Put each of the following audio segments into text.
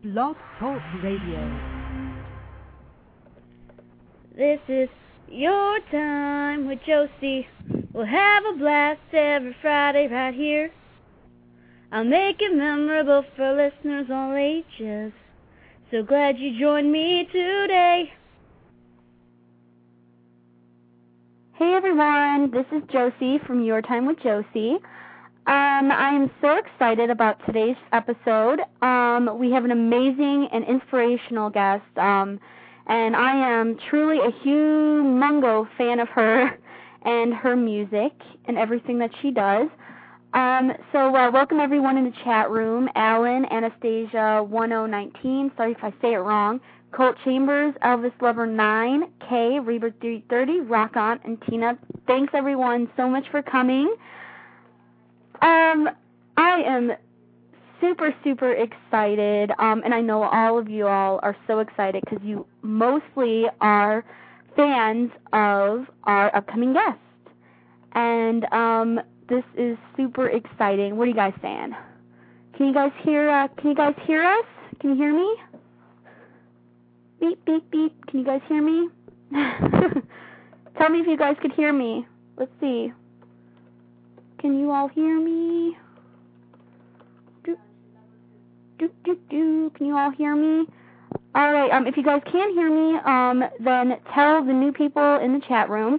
Blog Talk Radio. This is your time with Josie. We'll have a blast every Friday right here. I'll make it memorable for listeners all ages. So glad you joined me today. Hey everyone, this is Josie from Your Time with Josie. I'm so excited about today's episode. We have an amazing and inspirational guest, and I am truly a humongo fan of her and her music and everything that she does. So welcome everyone in the chat room. Alan, Anastasia 1019, sorry if I say it wrong. Colt Chambers, Elvis Lover 9, Kay, Rebirth 330, Rock On, and Tina. Thanks everyone so much for coming. I am super excited, and I know all of you all are so excited because you mostly are fans of our upcoming guest. And this is super exciting. What are you guys saying? Can you guys hear us? Can you hear me? Beep, beep, beep. Can you guys hear me? Tell me if you guys could hear me. Let's see. Can you all hear me? Can you all hear me? All right. If you guys can't hear me, then tell the new people in the chat room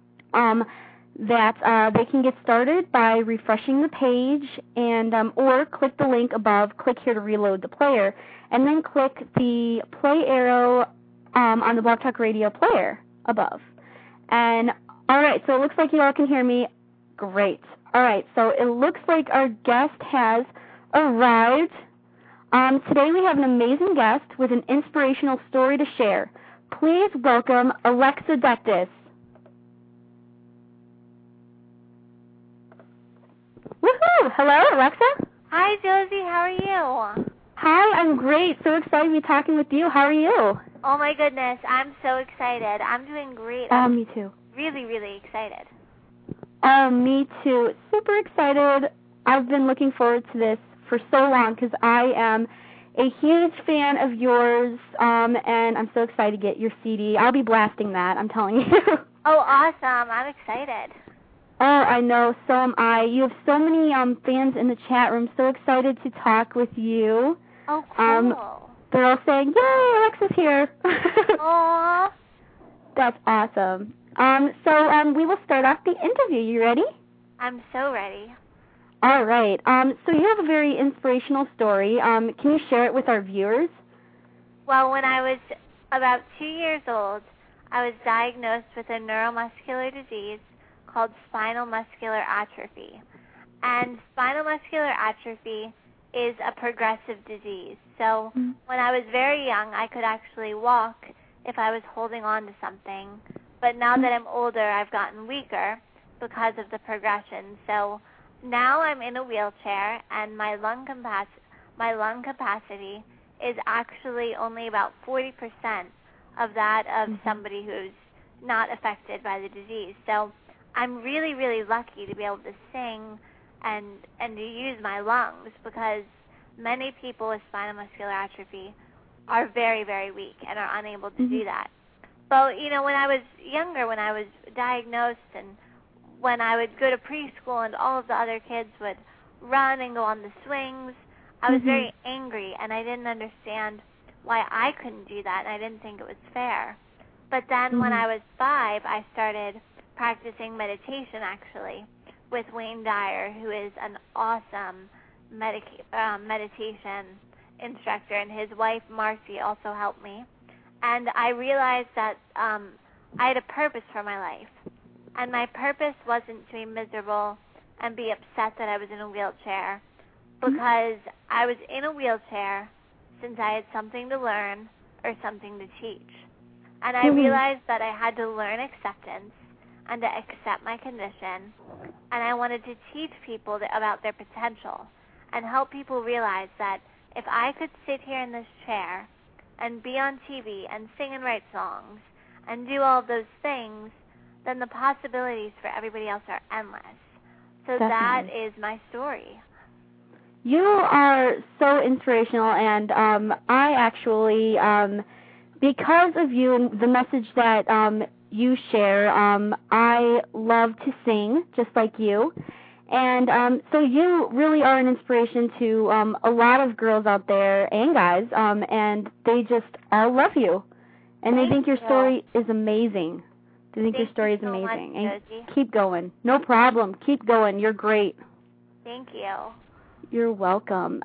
that they can get started by refreshing the page and or click the link above. Click here to reload the player, and then click the play arrow on the Blog Talk Radio player above. And all right. So it looks like you all can hear me. Great. All right, so it looks like our guest has arrived. Today we have an amazing guest with an inspirational story to share. Please welcome Alexa Dectus. Woohoo! Hello, Alexa. Hi, Josie. How are you? Hi, I'm great. So excited to be talking with you. How are you? Oh, my goodness. I'm so excited. I'm doing great. Me too. Really excited. Me too. Super excited. I've been looking forward to this for so long because I am a huge fan of yours, and I'm so excited to get your CD. I'll be blasting that, I'm telling you. Oh, awesome. I'm excited. Oh, I know. So am I. You have so many fans in the chat room. So excited to talk with you. Oh, cool. They're all saying, yay, Alexa's here. Aww. That's awesome. So we will start off the interview. You ready? I'm so ready. All right. So you have a very inspirational story. Can you share it with our viewers? Well, when I was about 2 years old, I was diagnosed with a neuromuscular disease called spinal muscular atrophy. And spinal muscular atrophy is a progressive disease. So when I was very young, I could actually walk if I was holding on to something. But now that I'm older, I've gotten weaker because of the progression. So now I'm in a wheelchair, and my lung capacity is actually only about 40% of that of somebody who's not affected by the disease. So I'm really lucky to be able to sing and to use my lungs, because many people with spinal muscular atrophy are very weak and are unable to do that. Well, you know, when I was younger, when I was diagnosed, and when I would go to preschool and all of the other kids would run and go on the swings, I was very angry, and I didn't understand why I couldn't do that, and I didn't think it was fair. But then when I was 5, I started practicing meditation, actually, with Wayne Dyer, who is an awesome meditation instructor, and his wife, Marcy, also helped me. And I realized that I had a purpose for my life. And my purpose wasn't to be miserable and be upset that I was in a wheelchair, because I was in a wheelchair since I had something to learn or something to teach. And I realized that I had to learn acceptance and to accept my condition. And I wanted to teach people about their potential and help people realize that if I could sit here in this chair and be on TV and sing and write songs and do all those things, then the possibilities for everybody else are endless. So that is my story. You are so inspirational, and I actually, because of you and the message that you share, I love to sing just like you. And so you really are an inspiration to a lot of girls out there and guys, and they just all love you. And they think your story is amazing. They think your story is amazing. And keep going. No problem. Keep going. You're great. Thank you. You're welcome.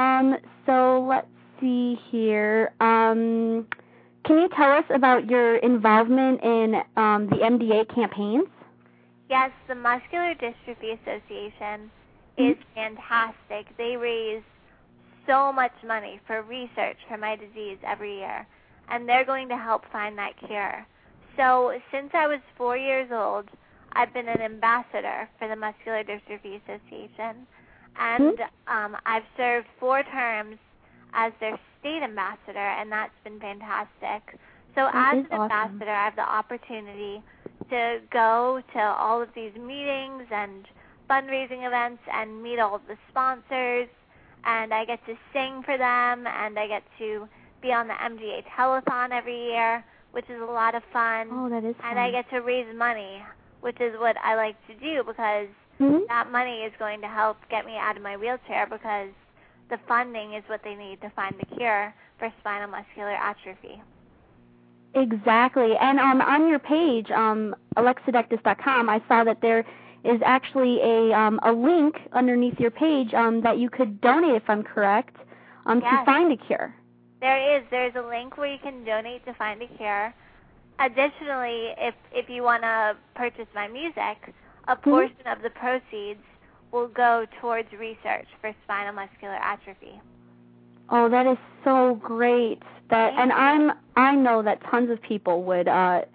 So let's see here. Can you tell us about your involvement in the MDA campaigns? Yes, the Muscular Dystrophy Association is fantastic. They raise so much money for research for my disease every year, and they're going to help find that cure. So since I was 4 years old, I've been an ambassador for the Muscular Dystrophy Association, and I've served 4 terms as their state ambassador, and that's been fantastic. So as an ambassador, I have the opportunity to go to all of these meetings and fundraising events and meet all of the sponsors, and I get to sing for them, and I get to be on the MDA telethon every year, which is a lot of fun. Oh, that is fun. And I get to raise money, which is what I like to do, because that money is going to help get me out of my wheelchair, because the funding is what they need to find the cure for spinal muscular atrophy. Exactly. And on your page, alexadectus.com, I saw that there is actually a link underneath your page that you could donate, if I'm correct, to find a cure. There is. There's a link where you can donate to find a cure. Additionally, if you want to purchase my music, a portion of the proceeds will go towards research for spinal muscular atrophy. Oh, that is so great. And I know that tons of people would,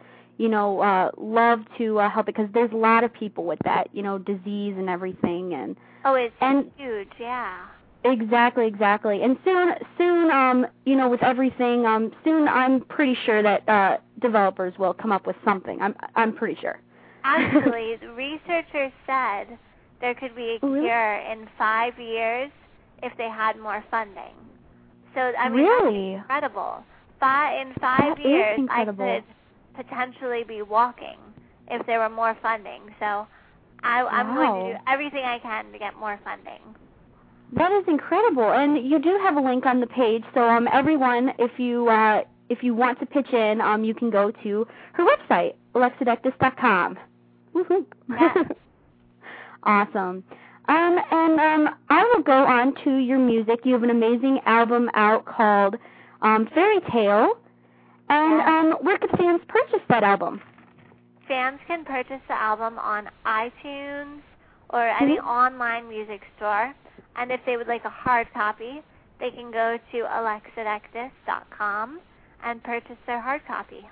love to help, because there's a lot of people with that, disease and everything. And it's huge, yeah. Exactly. And soon, with everything, soon I'm pretty sure that developers will come up with something. I'm pretty sure. Actually, the researchers said there could be a cure in 5 years if they had more funding. So, I mean, really? That's incredible. In 5 years, I could potentially be walking if there were more funding. So I'm going to do everything I can to get more funding. That is incredible. And you do have a link on the page. So everyone, if you want to pitch in, you can go to her website, alexadectus.com. Woohoo! Yeah. Awesome. And I will go on to your music. You have an amazing album out called Fairy Tale. And where could fans purchase that album? Fans can purchase the album on iTunes or any online music store. And if they would like a hard copy, they can go to alexadectus.com and purchase their hard copy.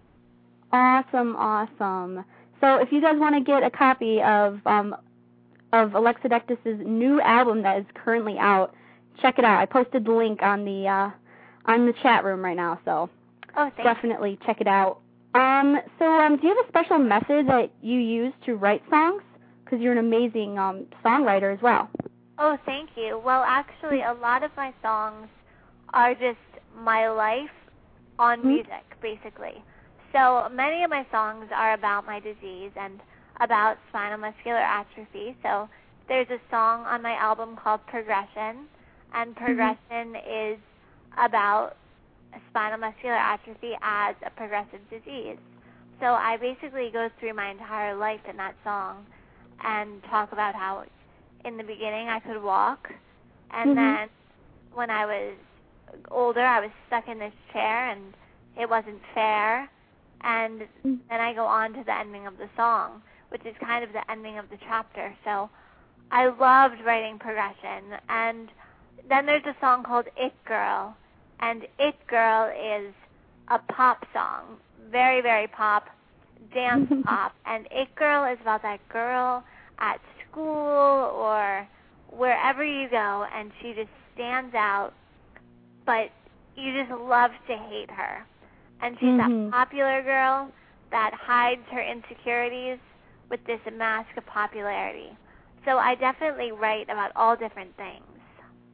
Awesome. So if you guys want to get a copy of Alexadectus' new album that is currently out, check it out. I posted the link on the chat room right now, so definitely check it out. So do you have a special method that you use to write songs? Because you're an amazing songwriter as well. Oh, thank you. Well, actually, a lot of my songs are just my life on music, basically. So many of my songs are about my disease and about spinal muscular atrophy. So there's a song on my album called Progression, and Progression is about spinal muscular atrophy as a progressive disease. So I basically go through my entire life in that song and talk about how in the beginning I could walk, and then when I was older I was stuck in this chair and it wasn't fair, and then I go on to the ending of the song, which is kind of the ending of the chapter. So I loved writing Progression. And then there's a song called It Girl, and It Girl is a pop song, very, very pop, dance pop, and It Girl is about that girl at school or wherever you go, and she just stands out, but you just love to hate her. And she's that popular girl that hides her insecurities with this mask of popularity. So I definitely write about all different things.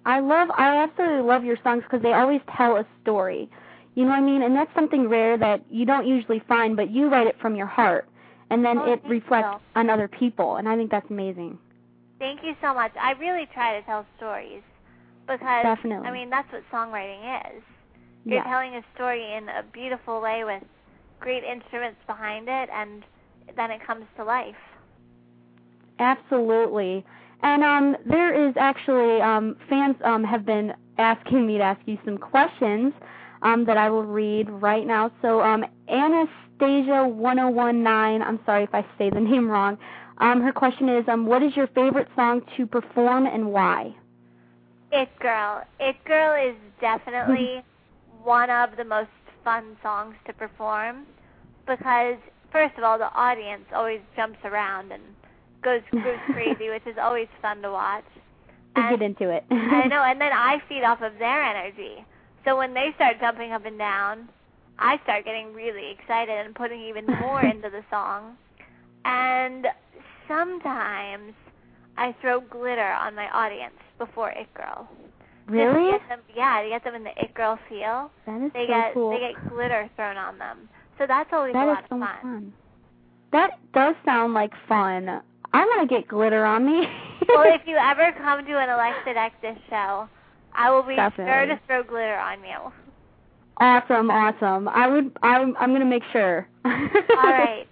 I absolutely love your songs because they always tell a story. You know what I mean? And that's something rare that you don't usually find, but you write it from your heart, and then it reflects on other people, and I think that's amazing. Thank you so much. I really try to tell stories because, Definitely. I mean, that's what songwriting is. You're telling a story in a beautiful way with great instruments behind it, and then it comes to life. Absolutely. And there is actually, fans have been asking me to ask you some questions that I will read right now. So Anastasia1019, I'm sorry if I say the name wrong, her question is, what is your favorite song to perform and why? It Girl. It Girl is definitely one of the most fun songs to perform because, first of all, the audience always jumps around and goes crazy, which is always fun to watch. To get into it. I know, and then I feed off of their energy. So when they start jumping up and down, I start getting really excited and putting even more into the song. And sometimes I throw glitter on my audience before It Girl. Really? To get them in the It Girl feel. That is cool. They get glitter thrown on them. So that's always a lot of fun. That does sound like fun. I want to get glitter on me. Well, if you ever come to an Alexa Dexis show, I will be sure to throw glitter on you. Awesome. I'm going to make sure. All right.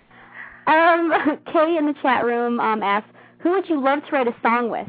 Kay in the chat room asks, who would you love to write a song with?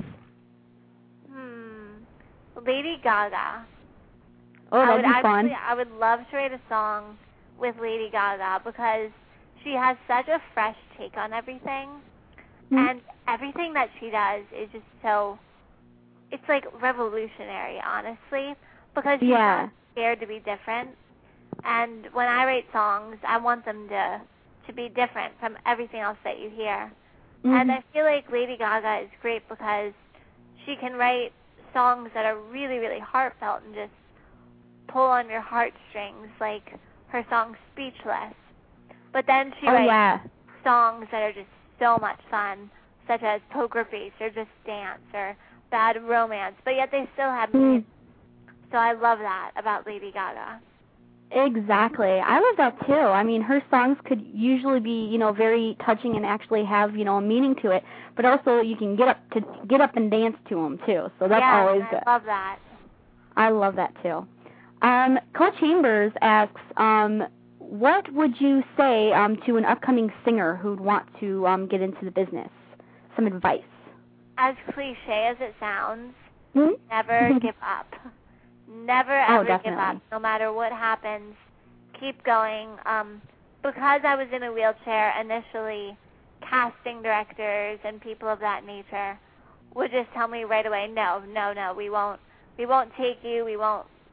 Lady Gaga. Oh, that'd be fun. I would love to write a song with Lady Gaga because she has such a fresh take on everything. And everything that she does is just so, it's like revolutionary, honestly, because she's not scared to be different. And when I write songs, I want them to be different from everything else that you hear. And I feel like Lady Gaga is great because she can write songs that are really, really heartfelt and just pull on your heartstrings, like her song Speechless. But then she writes songs that are just so much fun, such as Poker Face or Just Dance or Bad Romance, but yet they still have meaning. So I love that about Lady Gaga. Exactly. I love that too. I mean, her songs could usually be, very touching and actually have, a meaning to it, but also you can get up and dance to them too. So that's always good. I love that. I love that too. Cole Chambers asks, what would you say to an upcoming singer who'd want to get into the business? Some advice. As cliche as it sounds, never give up. Never, ever give up. No matter what happens, keep going. Because I was in a wheelchair initially, casting directors and people of that nature would just tell me right away, no, we won't take you, we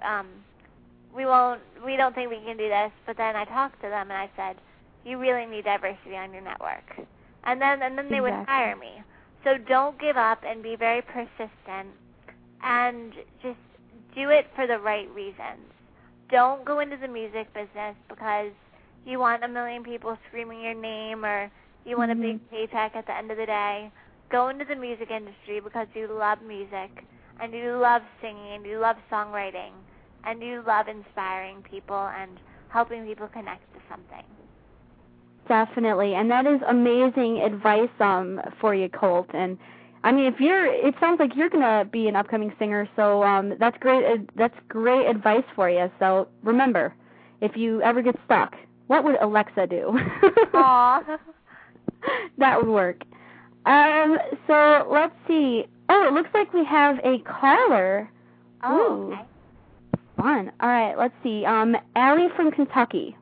don't think we can do this. But then I talked to them and I said, you really need diversity on your network. And then they would hire me. So don't give up and be very persistent and just do it for the right reasons. Don't go into the music business because you want 1 million people screaming your name or you want a big paycheck at the end of the day. Go into the music industry because you love music and you love singing and you love songwriting and you love inspiring people and helping people connect to something. Definitely, and that is amazing advice for you, Colt. And I mean, it sounds like you're gonna be an upcoming singer, so that's great. That's great advice for you. So remember, if you ever get stuck, what would Alexa do? Aww, that would work. So let's see. Oh, it looks like we have a caller. Oh, okay. Fun. All right, let's see. Allie from Kentucky.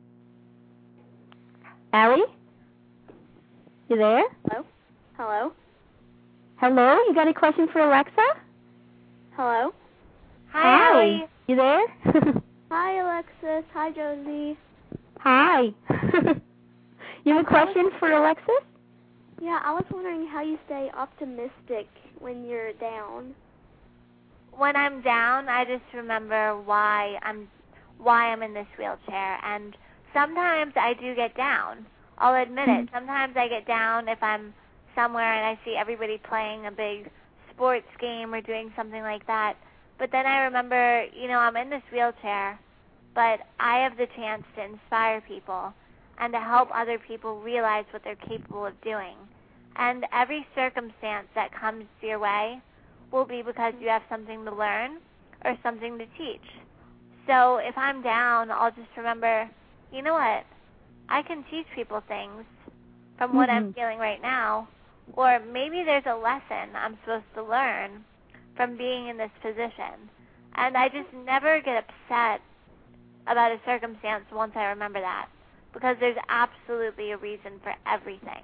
Allie? You there? Hello? Hello? You got a question for Alexa? Hello? Hi, Allie. You there? Hi, Alexis. Hi, Josie. Hi. You have a question for Alexis? Yeah, I was wondering how you stay optimistic when you're down. When I'm down, I just remember why I'm in this wheelchair, and sometimes I do get down. I'll admit it. Sometimes I get down if I'm somewhere and I see everybody playing a big sports game or doing something like that. But then I remember, I'm in this wheelchair, but I have the chance to inspire people and to help other people realize what they're capable of doing. And every circumstance that comes your way will be because you have something to learn or something to teach. So if I'm down, I'll just remember, you know what, I can teach people things from what I'm feeling right now, or maybe there's a lesson I'm supposed to learn from being in this position. And I just never get upset about a circumstance once I remember that, because there's absolutely a reason for everything.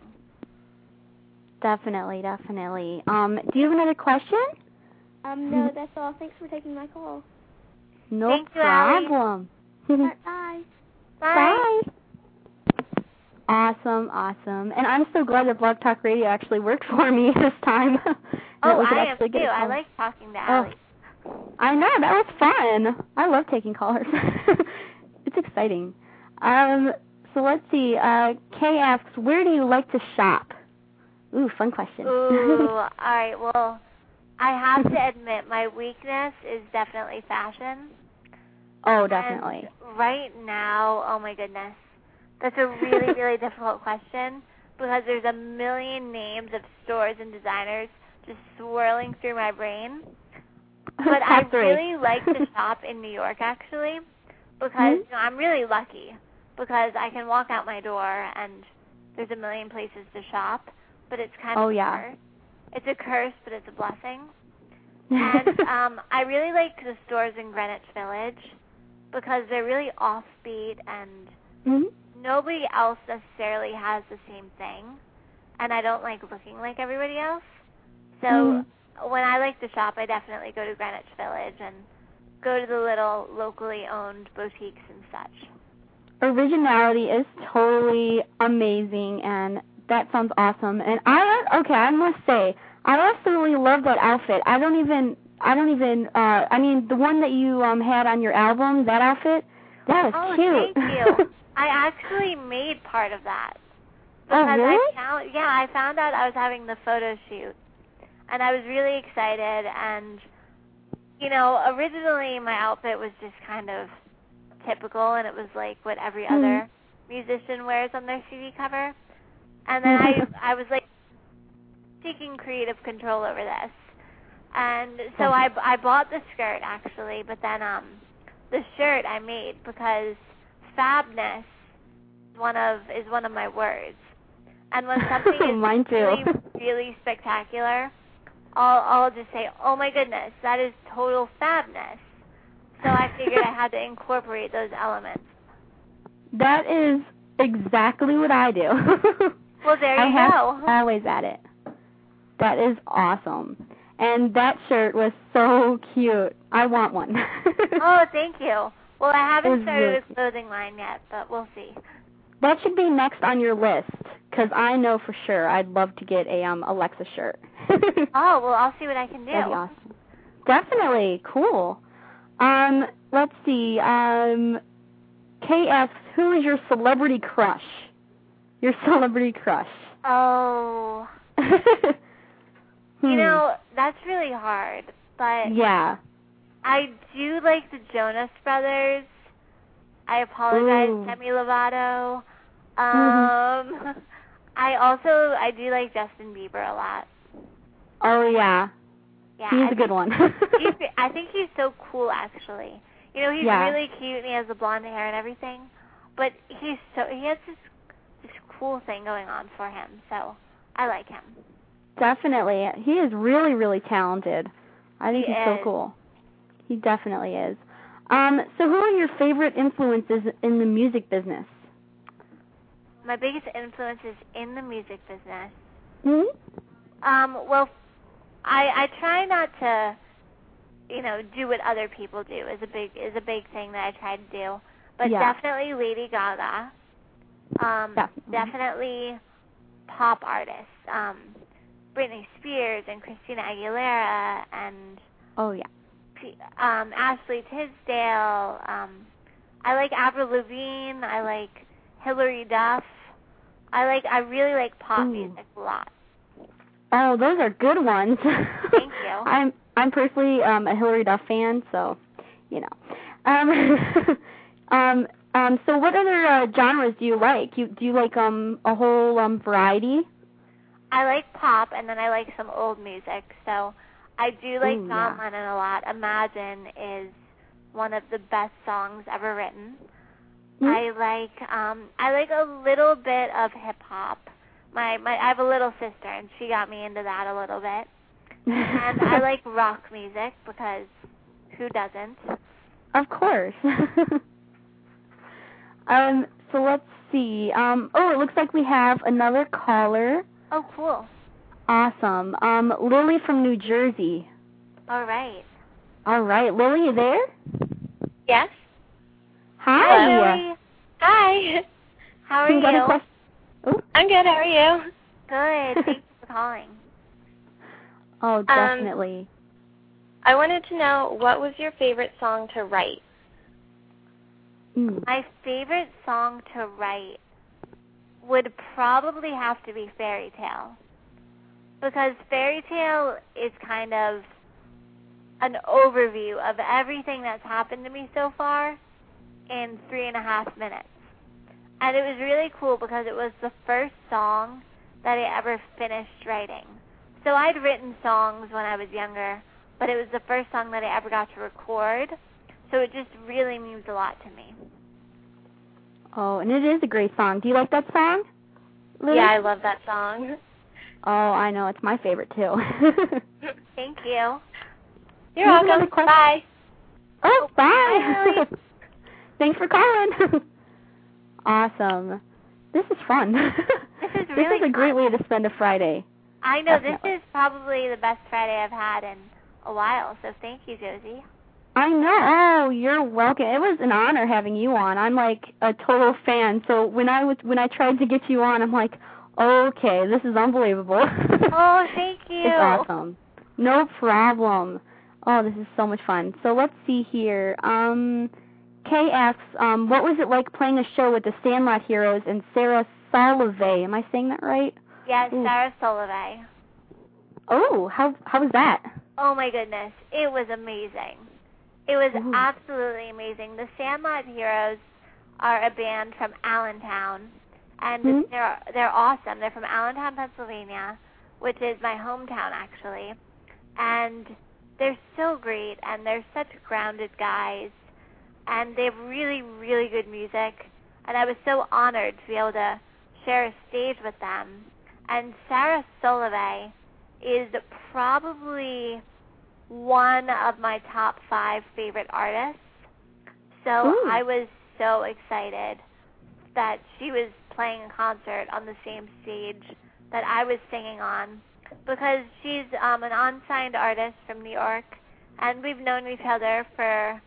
Definitely, definitely. Do you have another question? No, that's all. Thanks for taking my call. No Thank you, problem. Bye. Bye. Bye. Awesome, awesome. And I'm so glad that Blog Talk Radio actually worked for me this time. Oh, I am too. I like talking to Allie. I know, that was fun. I love taking callers. It's exciting. So let's see. Kay asks, where do you like to shop? Ooh, fun question. Ooh, all right. Well, I have to admit my weakness is definitely fashion. Oh, definitely. And right now, oh my goodness, that's a really, really difficult question because there's a million names of stores and designers just swirling through my brain. But I really like to shop in New York, actually, because I'm really lucky because I can walk out my door and there's a million places to shop, but it's kind of a curse. It's a curse, but it's a blessing. And I really like the stores in Greenwich Village because they're really offbeat and nobody else necessarily has the same thing, and I don't like looking like everybody else. So when I like to shop, I definitely go to Greenwich Village and go to the little locally owned boutiques and such. Originality is totally amazing, and that sounds awesome. And I must say, I absolutely love that outfit. I mean, the one that you had on your album, that outfit, that was cute. Thank you. I actually made part of that. Oh, really? I found out I was having the photo shoot, and I was really excited. And, originally my outfit was just kind of typical, and it was like what every other musician wears on their CD cover. And then I was like taking creative control over this. And so I bought the skirt actually, but then the shirt I made because fabness is one of my words. And when something is really, really spectacular, I'll just say, oh my goodness, that is total fabness. So I figured I had to incorporate those elements. That is exactly what I do. Well, there you go. I always at it. That is awesome. And that shirt was so cute. I want one. Oh, thank you. Well, I haven't started a clothing line yet, but we'll see. That should be next on your list, because I know for sure I'd love to get a Alexa shirt. Oh, well, I'll see what I can do. That'd be awesome. Definitely. Cool. Let's see. Kay asks, who is your celebrity crush? Your celebrity crush. Oh. That's really hard, but yeah, I do like the Jonas Brothers. I apologize, Demi Lovato. I do like Justin Bieber a lot. Oh, yeah. Yeah, he's a good one. I think he's so cool, actually. He's really cute, and he has the blonde hair and everything, but he has this cool thing going on for him, so I like him. Definitely. He is really, really talented. I think he's so cool. He definitely is. So who are your favorite influences in the music business? My biggest influences in the music business? Mm-hmm. Well, I try not to, do what other people do is a big thing that I try to do. But definitely Lady Gaga. Definitely pop artists. Britney Spears and Christina Aguilera and Ashley Tisdale. I like Avril Lavigne. I like Hilary Duff. I really like pop music a lot. Oh, those are good ones. Thank you. I'm personally a Hillary Duff fan, so you know. So what other genres do you like? Do you like a whole variety? I like pop, and then I like some old music. So I do like John Lennon a lot. Imagine is one of the best songs ever written. Mm-hmm. I like a little bit of hip hop. I have a little sister, and she got me into that a little bit. And I like rock music because who doesn't? Of course. So let's see. It looks like we have another caller. Oh, cool. Awesome. Lily from New Jersey. All right. All right. Lily, you there? Yes. Hi. Lily. Hi. How are you? I'm good. How are you? Good. Thanks for calling. Oh, definitely. I wanted to know, what was your favorite song to write? My favorite song to write would probably have to be Fairy Tale. Because Fairy Tale is kind of an overview of everything that's happened to me so far in 3.5 minutes. And it was really cool because it was the first song that I ever finished writing. So I'd written songs when I was younger, but it was the first song that I ever got to record. So it just really means a lot to me. Oh, and it is a great song. Do you like that song, Lily? Yeah, I love that song. Oh, I know. It's my favorite, too. Thank you. You're welcome. Bye. Oh, bye. Thanks for calling. Awesome. This is fun. This is really This is a great way to spend a Friday. I know. Definitely. This is probably the best Friday I've had in a while, so thank you, Josie. I know. Oh, you're welcome. It was an honor having you on. I'm like a total fan. So when I tried to get you on, I'm like, okay, this is unbelievable. Oh, thank you. It's awesome. No problem. Oh, this is so much fun. So let's see here. Kay asks, what was it like playing a show with the Sandlot Heroes and Sarah Solovey? Am I saying that right? Yes, Sarah Solovey. Oh, how was that? Oh my goodness, it was amazing. It was absolutely amazing. The Sandlot Heroes are a band from Allentown, and they're awesome. They're from Allentown, Pennsylvania, which is my hometown actually, and they're so great, and they're such grounded guys, and they have really, really good music, and I was so honored to be able to share a stage with them. And Sarah Solovey is probably one of my top 5 favorite artists. So I was so excited that she was playing a concert on the same stage that I was singing on, because she's an unsigned artist from New York, and we've known each other for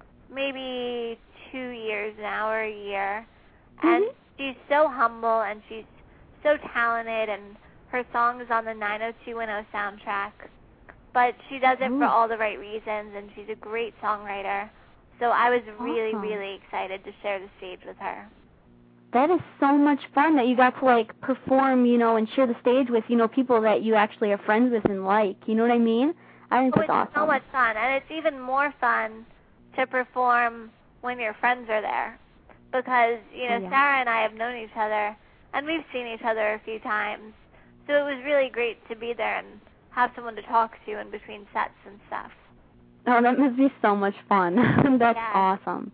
maybe 2 years now, or a year. And she's so humble, and she's so talented, and her song is on the 90210 soundtrack. But she does it for all the right reasons, and she's a great songwriter. So I was really, really excited to share the stage with her. That is so much fun that you got to, like, perform, and share the stage with, people that you actually are friends with and like. You know what I mean? I think that's awesome. It's so much fun, and it's even more fun to perform when your friends are there. Because, Sarah and I have known each other, and we've seen each other a few times. So it was really great to be there and have someone to talk to in between sets and stuff. Oh, that must be so much fun. That's awesome.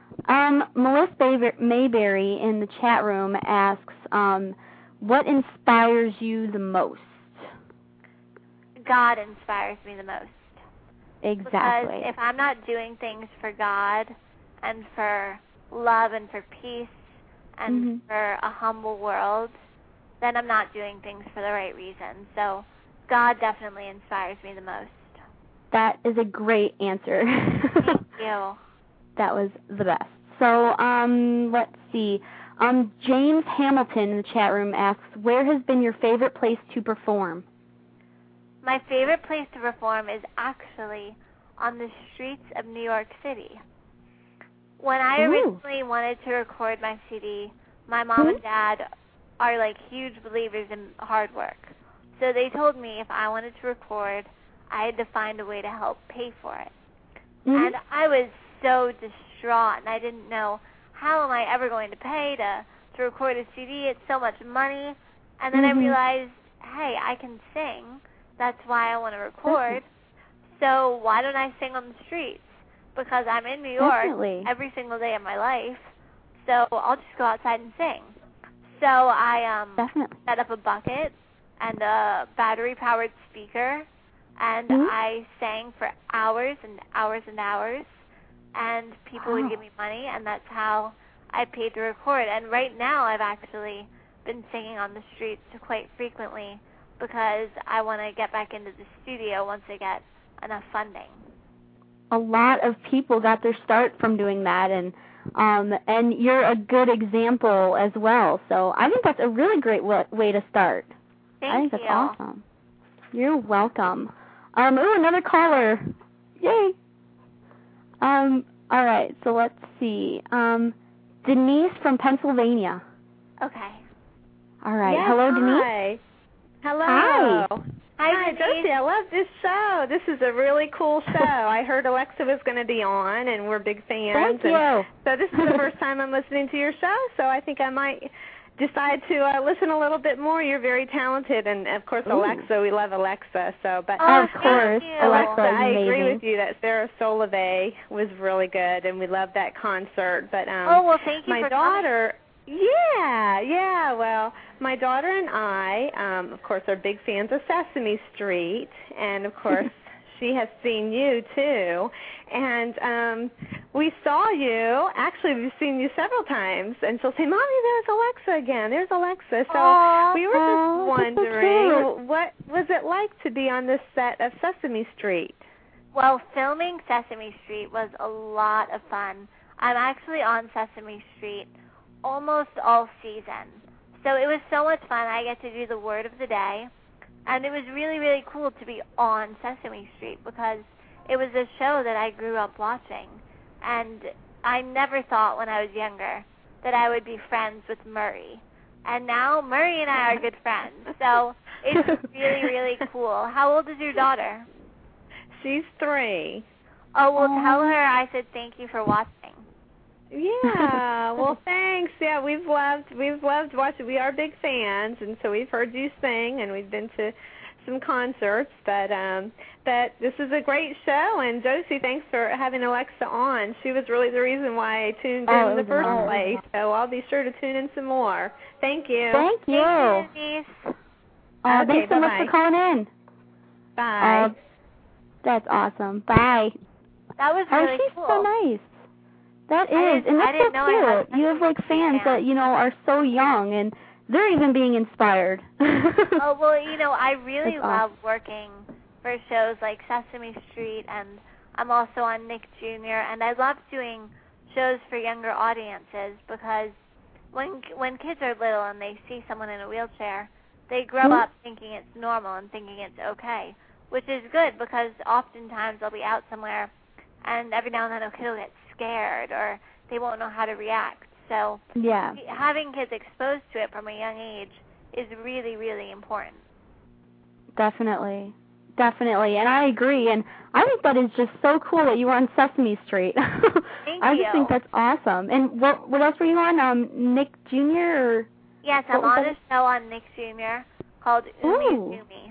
Melissa Mayberry in the chat room asks, what inspires you the most? God inspires me the most. Exactly. Because if I'm not doing things for God and for love and for peace and for a humble world, then I'm not doing things for the right reason. So God definitely inspires me the most. That is a great answer. Thank you. That was the best. So, let's see. James Hamilton in the chat room asks, where has been your favorite place to perform? My favorite place to perform is actually on the streets of New York City. When I originally wanted to record my CD, my mom and dad are like huge believers in hard work. So they told me if I wanted to record, I had to find a way to help pay for it. And I was so distraught, and I didn't know, how am I ever going to pay to record a CD? It's so much money. And then I realized, hey, I can sing. That's why I want to record. So why don't I sing on the streets? Because I'm in New York every single day of my life. So I'll just go outside and sing. So I set up a bucket and a battery-powered speaker, and I sang for hours and hours and hours, and people would give me money, and that's how I paid to record. And right now I've actually been singing on the streets quite frequently because I want to get back into the studio once I get enough funding. A lot of people got their start from doing that, and you're a good example as well. So I think that's a really great way to start. I think that's awesome. You're welcome. Another caller. Yay. All right, so let's see. Denise from Pennsylvania. Okay. All right. Yes, hello, Denise. Hi. Hello. Hi. Hi, Josie. I love this show. This is a really cool show. I heard Alexa was going to be on, and we're big fans. Thank you. So this is the first time I'm listening to your show, so I think I might decide to listen a little bit more. You're very talented, and of course, Alexa. We love Alexa. So, but of course, Alexa, I agree with you that Sarah Solovey was really good, and we loved that concert. But well, thank you my for daughter. Yeah. Well, my daughter and I, of course, are big fans of Sesame Street, and of course, she has seen you too. And we saw you. Actually, we've seen you several times, and she'll say, "Mommy, there's Alexa again. There's Alexa." So we were just wondering, what was it like to be on this set of Sesame Street? Well, filming Sesame Street was a lot of fun. I'm actually on Sesame Street almost all season. So it was so much fun. I get to do the word of the day. And it was really, really cool to be on Sesame Street because it was a show that I grew up watching. And I never thought when I was younger that I would be friends with Murray. And now Murray and I are good friends. So it's really, really cool. How old is your daughter? She's 3. Oh, well, tell her I said thank you for watching. Yeah, well, thanks. Yeah, we've loved watching. We are big fans, and so we've heard you sing, and we've been to some concerts. But this is a great show, and Josie, thanks for having Alexa on. She was really the reason why I tuned in the first place. So I'll be sure to tune in some more. Thank you. Thank you. Thank you, Denise. Thanks so much for calling in. Bye. That's awesome. Bye. That was really she's cool. so nice. That is, and that's so cute. You have like fans that are so young, and they're even being inspired. Oh well, I really love working for shows like Sesame Street, and I'm also on Nick Jr. And I love doing shows for younger audiences because when kids are little and they see someone in a wheelchair, they grow up thinking it's normal and thinking it's okay, which is good because oftentimes I'll be out somewhere, and every now and then a kid will get scared or they won't know how to react. So having kids exposed to it from a young age is really, really important. Definitely. And I agree. And I think that is just so cool that you were on Sesame Street. I just think that's awesome. And what else were you on? Nick Jr.? Or yes, I'm on a show on Nick Jr. called Umi Zumi.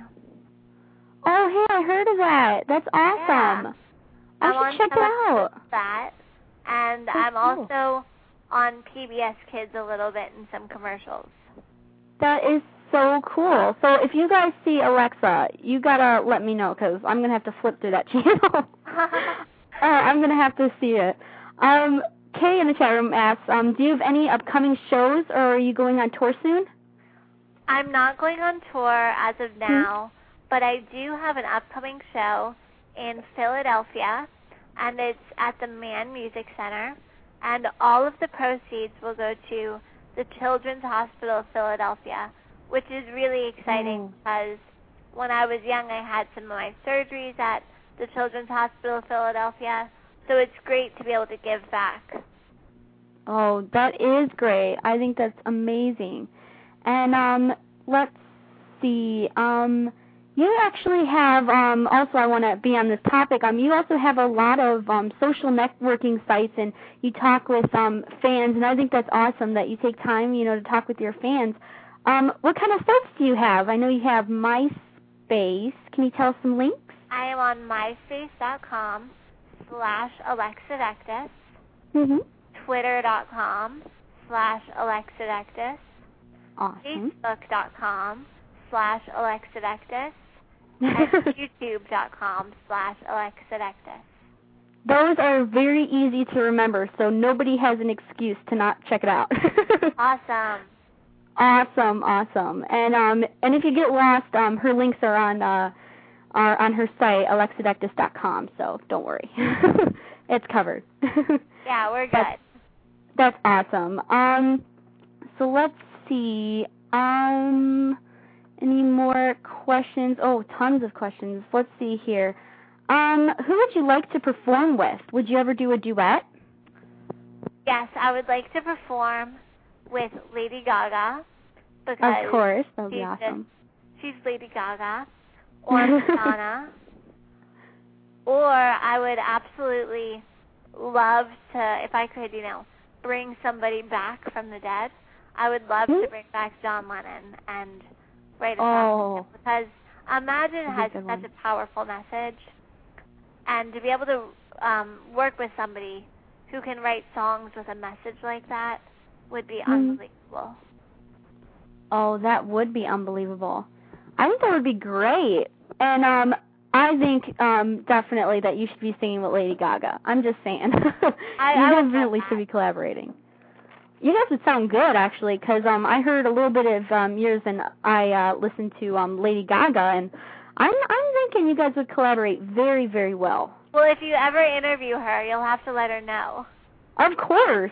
Oh, hey, I heard of that. That's awesome. Yeah. I should check it out. That. And I'm also on PBS Kids a little bit in some commercials. That is so cool. So if you guys see Alexa, you got to let me know because I'm going to have to flip through that channel. I'm going to have to see it. Kay in the chat room asks, do you have any upcoming shows or are you going on tour soon? I'm not going on tour as of now, but I do have an upcoming show in Philadelphia, and it's at the Mann Music Center, and all of the proceeds will go to the Children's Hospital of Philadelphia, which is really exciting because when I was young, I had some of my surgeries at the Children's Hospital of Philadelphia, so it's great to be able to give back. Oh, that is great. I think that's amazing. And let's see. You actually have, also I want to be on this topic, you also have a lot of social networking sites, and you talk with fans, and I think that's awesome that you take time, to talk with your fans. What kind of sites do you have? I know you have MySpace. Can you tell us some links? I am on myspace.com/AlexaVectus, Twitter.com/AlexaVectus, Awesome. Facebook.com/AlexaVectus, and YouTube.com/AlexaVectus. Those are very easy to remember, so nobody has an excuse to not check it out. Awesome. Awesome. And if you get lost, her links are on her site, alexavectus.com, so don't worry. It's covered. Yeah, we're good. That's awesome. So let's see. Any more questions? Oh, tons of questions. Let's see here. Who would you like to perform with? Would you ever do a duet? Yes, I would like to perform with Lady Gaga, because of course, that would be awesome. She's Lady Gaga, or Madonna, or I would absolutely love to, if I could, bring somebody back from the dead. I would love to bring back John Lennon and write a song with him, because Imagine has such a powerful message, and to be able to work with somebody who can write songs with a message like that would be unbelievable. Oh, that would be unbelievable. I think that would be great. And I think definitely that you should be singing with Lady Gaga. I'm just saying. You guys really should be collaborating. You guys would sound good, actually, because I heard a little bit of yours, and I listened to Lady Gaga, and I'm thinking you guys would collaborate very, very well. Well, if you ever interview her, you'll have to let her know. Of course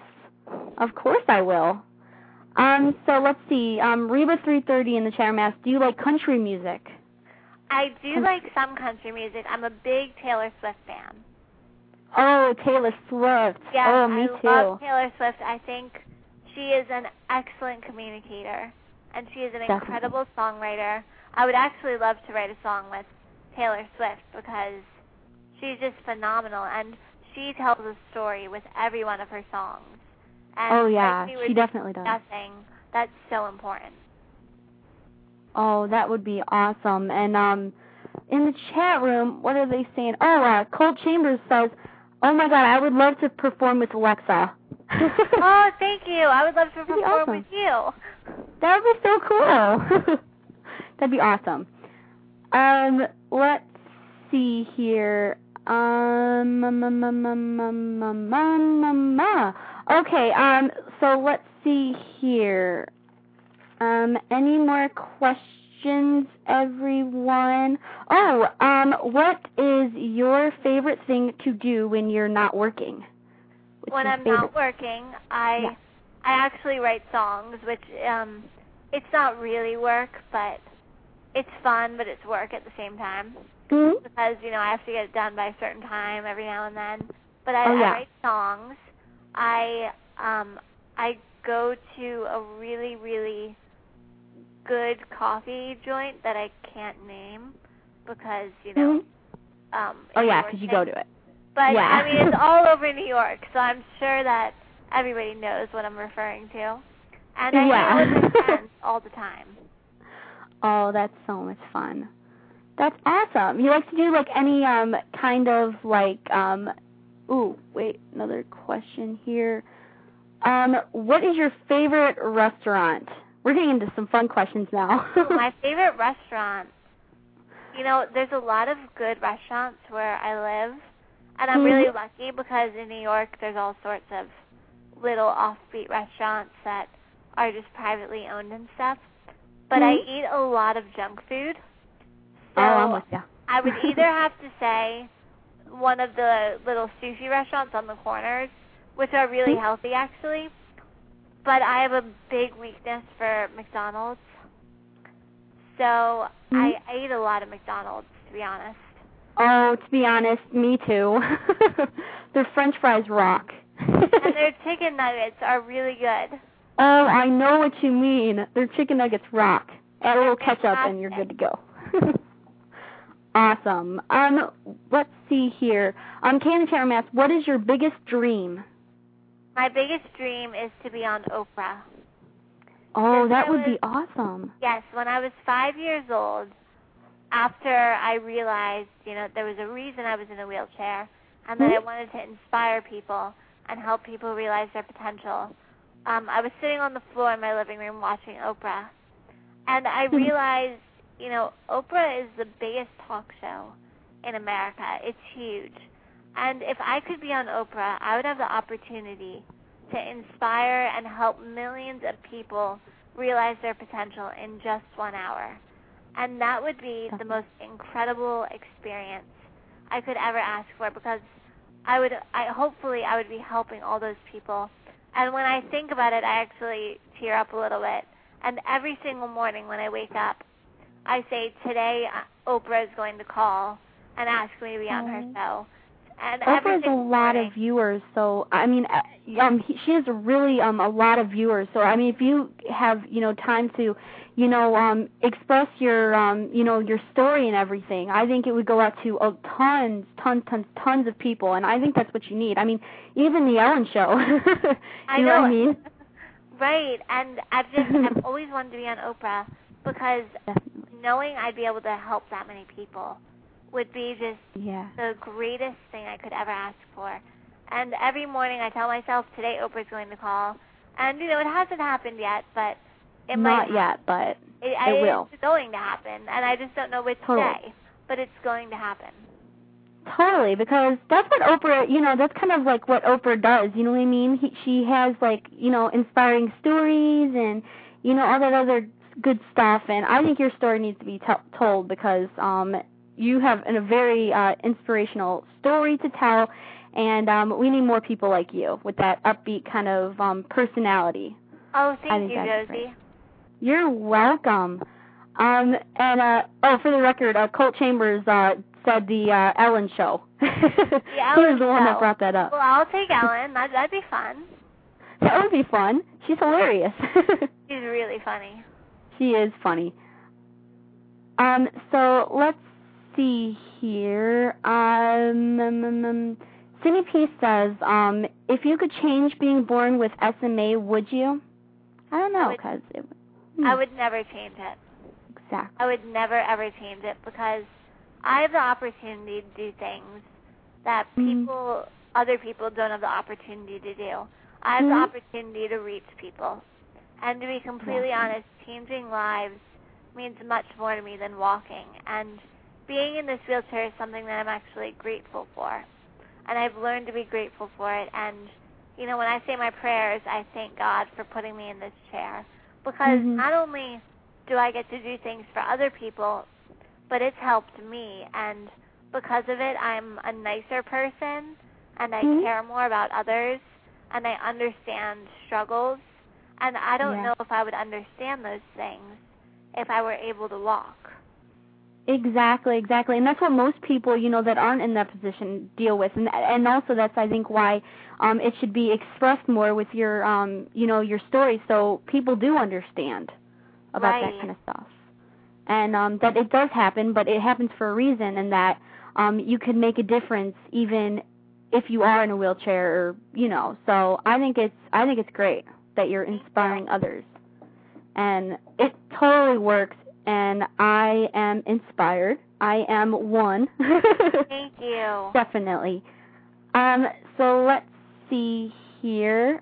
I will. So let's see. Reba330 in the chat room asks, do you like country music? I do like some country music. I'm a big Taylor Swift fan. Oh, Taylor Swift. Yeah, oh, me too. I love Taylor Swift. I think she is an excellent communicator, and she is an incredible songwriter. I would actually love to write a song with Taylor Swift, because she's just phenomenal, and she tells a story with every one of her songs. And she definitely does. That's so important. Oh, that would be awesome. And in the chat room, what are they saying? Oh, Cold Chambers says, oh my God, I would love to perform with Alexa. Oh, thank you. I would love to perform with you. That would be so cool. That'd be awesome. Let's see here. Okay, so let's see here. Any more questions, everyone? Oh, what is your favorite thing to do when you're not working? When I'm not working, I actually write songs, which it's not really work, but it's fun, but it's work at the same time. Mm-hmm. Because, I have to get it done by a certain time every now and then. But I write songs. I go to a really, really good coffee joint that I can't name because, because you go to it. But, it's all over New York, so I'm sure that everybody knows what I'm referring to. And I hang out with my friends all the time. Oh, that's so much fun. That's awesome. You like to do, any kind of, another question here. What is your favorite restaurant? We're getting into some fun questions now. My favorite restaurant. There's a lot of good restaurants where I live, and I'm really lucky because in New York there's all sorts of little offbeat restaurants that are just privately owned and stuff. But I eat a lot of junk food. So I'm with you. I would either have to say one of the little sushi restaurants on the corners, which are really healthy actually, but I have a big weakness for McDonald's. So I eat a lot of McDonald's, to be honest. Oh, to be honest, me too. Their French fries rock. And their chicken nuggets are really good. Oh, I know what you mean. Their chicken nuggets rock. Add a little ketchup and you're good to go. Awesome. Let's see here. Candy Chatter Mass, what is your biggest dream? My biggest dream is to be on Oprah. Oh, that would be awesome. Yes, when I was 5 years old, after I realized, there was a reason I was in a wheelchair, and that I wanted to inspire people and help people realize their potential. I was sitting on the floor in my living room watching Oprah, and I realized, Oprah is the biggest talk show in America. It's huge. And if I could be on Oprah, I would have the opportunity to inspire and help millions of people realize their potential in just 1 hour. And that would be the most incredible experience I could ever ask for, because hopefully I would be helping all those people. And when I think about it, I actually tear up a little bit. And every single morning when I wake up, I say, today Oprah is going to call and ask me to be on her show. And Oprah has a lot of viewers, so I mean, she has really a lot of viewers. So I mean, if you have time to, express your your story and everything, I think it would go out to tons of people, and I think that's what you need. I mean, even the Ellen Show. I know what I mean? Right, and I've always wanted to be on Oprah, because knowing I'd be able to help that many people would be just the greatest thing I could ever ask for. And every morning I tell myself, today Oprah's going to call. And, it hasn't happened yet, but it might. Not yet, but it will. It's going to happen, and I just don't know which day, but it's going to happen. Totally, because that's what Oprah, that's kind of like what Oprah does, you know what I mean? She has, like, inspiring stories and, all that other good stuff, and I think your story needs to be told, because you have a very inspirational story to tell, and we need more people like you with that upbeat kind of personality. Oh, thank you, Josie. Great. You're welcome. For the record, Colt Chambers said the Ellen Show. The Ellen He was the one that brought that up. Well, I'll take Ellen. That'd be fun. That would be fun. She's hilarious. She's really funny. She is funny. So let's see here. Cindy P says, if you could change being born with SMA, would you? I don't know, because I would never change it. Exactly. I would never, ever change it, because I have the opportunity to do things that other people don't have the opportunity to do. I have the opportunity to reach people. And to be completely honest, changing lives means much more to me than walking. And being in this wheelchair is something that I'm actually grateful for. And I've learned to be grateful for it. And, when I say my prayers, I thank God for putting me in this chair. Because not only do I get to do things for other people, but it's helped me. And because of it, I'm a nicer person, and I care more about others, and I understand struggles. And I don't know if I would understand those things if I were able to walk. Exactly. And that's what most people, that aren't in that position deal with. And also that's, I think, why it should be expressed more with your, your story, so people do understand about that kind of stuff. And that it does happen, but it happens for a reason, and that you can make a difference even if you are in a wheelchair, or, So I think it's great that you're inspiring others. And it totally works. And I am inspired. I am one. Thank you. Definitely. So let's see here.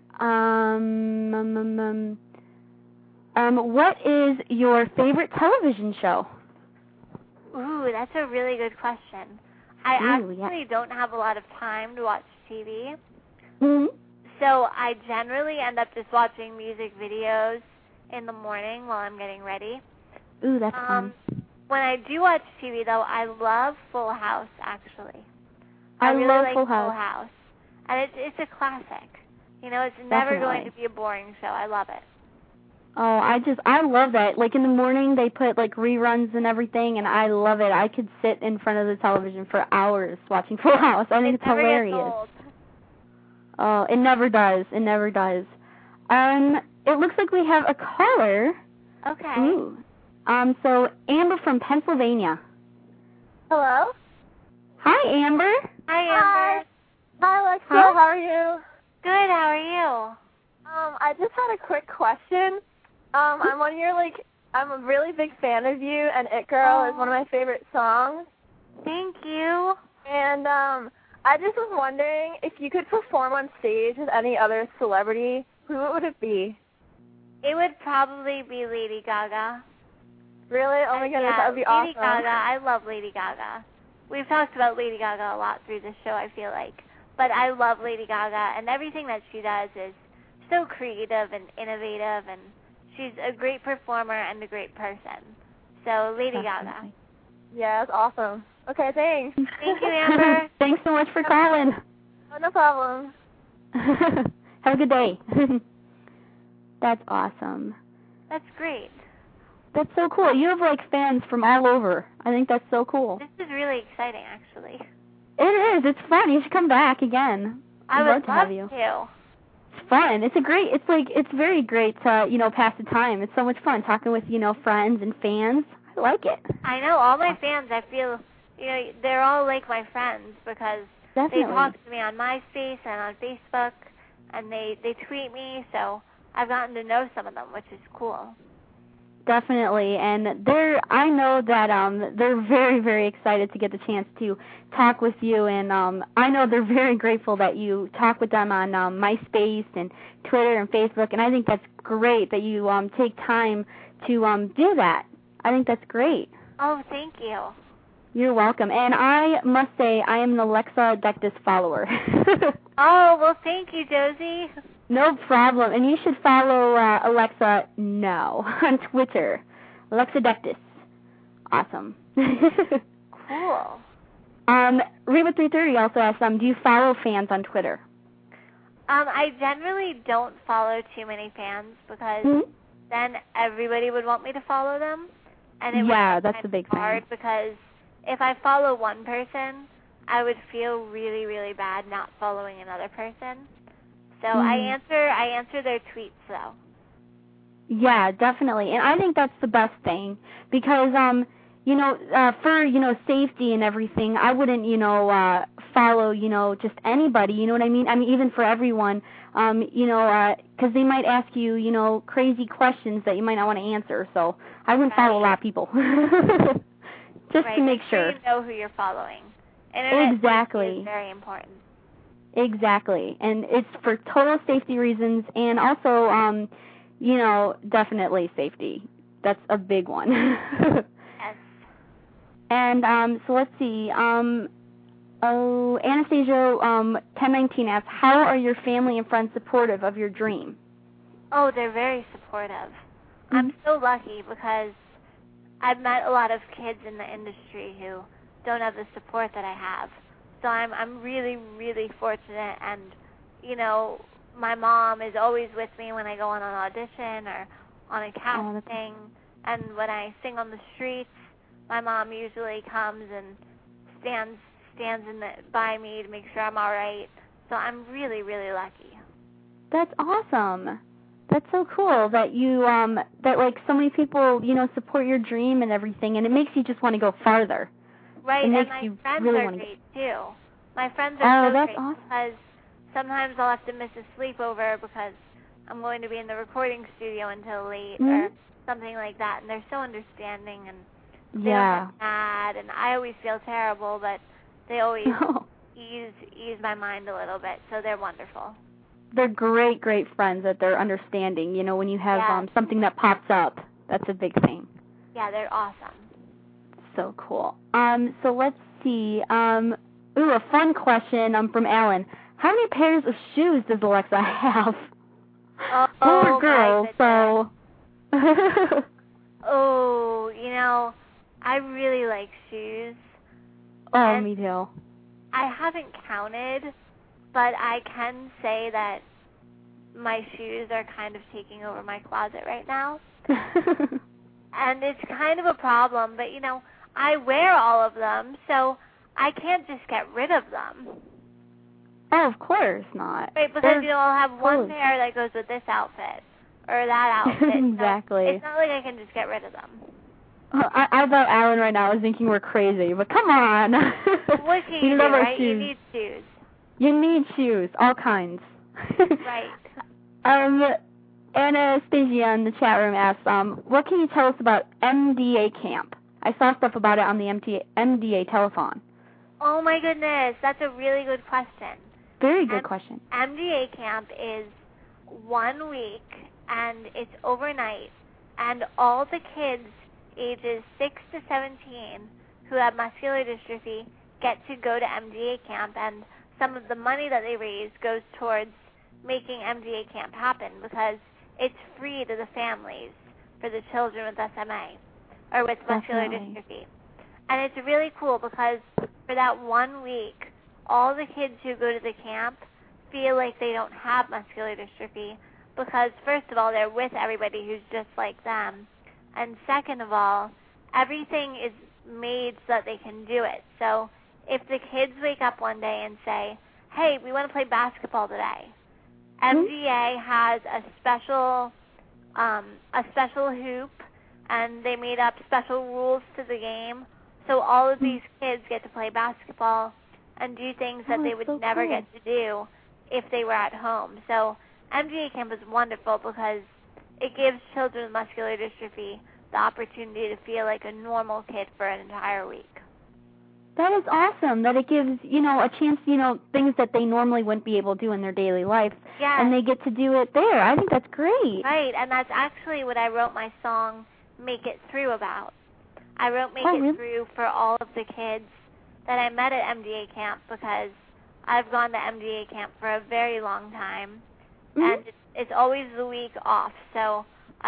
What is your favorite television show? Ooh, that's a really good question. I actually don't have a lot of time to watch TV. So I generally end up just watching music videos in the morning while I'm getting ready. Ooh, that's fun. When I do watch TV, though, I love Full House, actually. I really love like Full House. And it's a classic. It's never going to be a boring show. I love it. Oh, I love that. Like, in the morning, they put, like, reruns and everything, and I love it. I could sit in front of the television for hours watching Full House. I think it's hilarious. Never gets old. Oh, it never does. It never does. It looks like we have a caller. Okay. Ooh. So Amber from Pennsylvania. Hello? Hi, Amber. Hi, Amber. Hi, Alexa. Hi. How are you? Good, how are you? I just had a quick question. I'm one of your, I'm a really big fan of you, and It Girl is one of my favorite songs. Thank you. And I just was wondering if you could perform on stage with any other celebrity, who would it be? It would probably be Lady Gaga. Really? Oh my goodness, Yeah, that would be awesome. Lady Gaga. I love Lady Gaga. We've talked about Lady Gaga a lot through this show, I feel like. But I love Lady Gaga, and everything that she does is so creative and innovative, and she's a great performer and a great person. So Lady Gaga. Yeah, that's awesome. Okay, thanks. Thank you, Amber. Thanks so much for calling. Oh, no problem. Have a good day. That's awesome. That's great. That's so cool. You have, fans from all over. I think that's so cool. This is really exciting, actually. It is. It's fun. You should come back again. I I'd would to have you. to. It's fun. It's very great to, pass the time. It's so much fun talking with, friends and fans. I like it. I know. All my fans, I feel, they're all like my friends because Definitely. they talk to me on MySpace and on Facebook, and they tweet me, so I've gotten to know some of them, which is cool. Definitely, and I know that they're very, very excited to get the chance to talk with you, and I know they're very grateful that you talk with them on MySpace and Twitter and Facebook, and I think that's great that you take time to do that. I think that's great. Oh, thank you. You're welcome, and I must say I am an Alexa Dectus follower. Oh, well, thank you, Josie. No problem. And you should follow Alexa now on Twitter. Alexa Dectus. Awesome. Cool. Reba330 also asked, do you follow fans on Twitter? I generally don't follow too many fans because then everybody would want me to follow them. And it would that's a big thing. hard because if I follow one person, I would feel really, really bad not following another person. So I answer their tweets, though. Yeah, definitely. And I think that's the best thing because, for, safety and everything, I wouldn't, follow, just anybody, you know what I mean? I mean, even for everyone, because they might ask you, crazy questions that you might not want to answer. So I wouldn't follow a lot of people. Just to make sure. You know who you're following. Internet exactly. is very important. Exactly. And it's for total safety reasons and also, definitely safety. That's a big one. Yes. And so let's see. Anastasia 1019 asks, how are your family and friends supportive of your dream? Oh, they're very supportive. I'm so lucky because I've met a lot of kids in the industry who don't have the support that I have. So I'm really, really fortunate, and, my mom is always with me when I go on an audition or on a casting, and when I sing on the streets, my mom usually comes and stands by me to make sure I'm all right. So I'm really, really lucky. That's awesome. That's so cool that you that so many people support your dream and everything, and it makes you just want to go farther. Right, and my friends are great too. My friends are so great awesome. Because sometimes I'll have to miss a sleepover because I'm going to be in the recording studio until late or something like that, and they're so understanding and they don't get mad, and I always feel terrible, but they always ease my mind a little bit, so they're wonderful. They're great, great friends that they're understanding, when you have something that pops up. That's a big thing. Yeah, they're awesome. So cool. So let's see. A fun question from Alan. How many pairs of shoes does Alexa have? Poor girl, so... I really like shoes. Oh, me too. I haven't counted, but I can say that my shoes are kind of taking over my closet right now. And it's kind of a problem, but, I wear all of them, so I can't just get rid of them. Oh, of course not. Right, because, I'll have one pair that goes with this outfit or that outfit. Exactly. So it's not like I can just get rid of them. I bet Alan right now is thinking we're crazy, but come on. What can you do, right? You need shoes. You need shoes, all kinds. Right. Anastasia in the chat room asks, what can you tell us about MDA camp? I saw stuff about it on the MDA telethon. Oh my goodness, that's a really good question. Very good question. MDA camp is 1 week, and it's overnight, and all the kids ages 6 to 17 who have muscular dystrophy get to go to MDA camp, and some of the money that they raise goes towards making MDA camp happen because it's free to the families for the children with SMA or with muscular dystrophy. And it's really cool because for that 1 week, all the kids who go to the camp feel like they don't have muscular dystrophy because, first of all, they're with everybody who's just like them. And second of all, everything is made so that they can do it. So if the kids wake up one day and say, hey, we want to play basketball today, MDA has a special hoop, and they made up special rules to the game. So all of these kids get to play basketball and do things that they would never get to do if they were at home. So MDA camp is wonderful because it gives children with muscular dystrophy the opportunity to feel like a normal kid for an entire week. That is awesome, that it gives, a chance, things that they normally wouldn't be able to do in their daily life. Yes. And they get to do it there. I think that's great. Right, and that's actually what I wrote my song Make It Through about. I wrote Make It Through for all of the kids that I met at MDA camp because I've gone to MDA camp for a very long time, and it's always the week off. So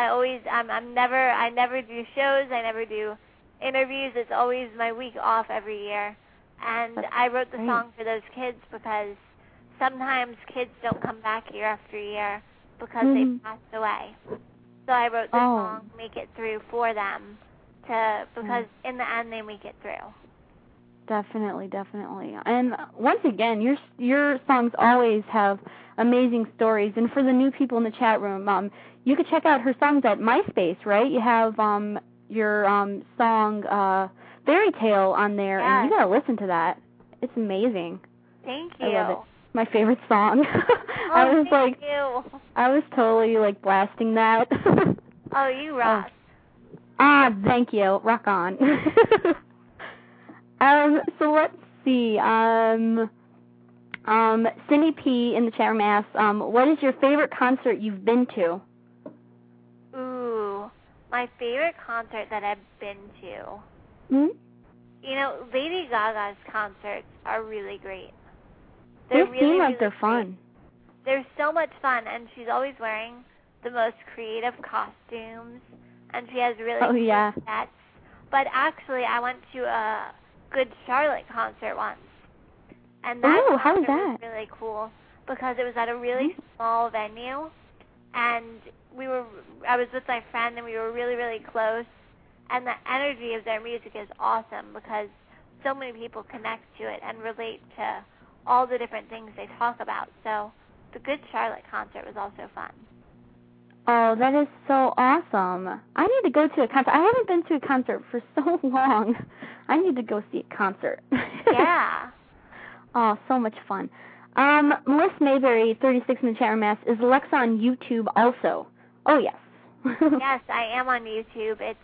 I never do shows, I never do interviews. It's always my week off every year, and I wrote the song for those kids because sometimes kids don't come back year after year because they passed away. So I wrote the song Make It Through for them because in the end they make it through. Definitely. And once again, your songs always have amazing stories. And for the new people in the chat room, you can check out her songs at MySpace, right? You have your song Fairy Tale on there, and you gotta listen to that. It's amazing. Thank you. I love it. My favorite song. Thank you. I was totally blasting that. Oh, you rock. Thank you. Rock on. So let's see. Cindy P in the chat room asks, what is your favorite concert you've been to? Ooh, my favorite concert that I've been to. Lady Gaga's concerts are really great. They seem like they're fun. They're so much fun, and she's always wearing the most creative costumes, and she has really cool sets. But actually, I went to a Good Charlotte concert once, and that how was was really cool because it was at a really small venue, and I was with my friend, and we were really, really close, and the energy of their music is awesome because so many people connect to it and relate to all the different things they talk about. So the Good Charlotte concert was also fun. Oh, that is so awesome. I need to go to a concert. I haven't been to a concert for so long. I need to go see a concert. Yeah. Oh, so much fun. Melissa Mayberry, 36 in the chat room asks, is Alexa on YouTube also? Oh, yes. Yes, I am on YouTube. It's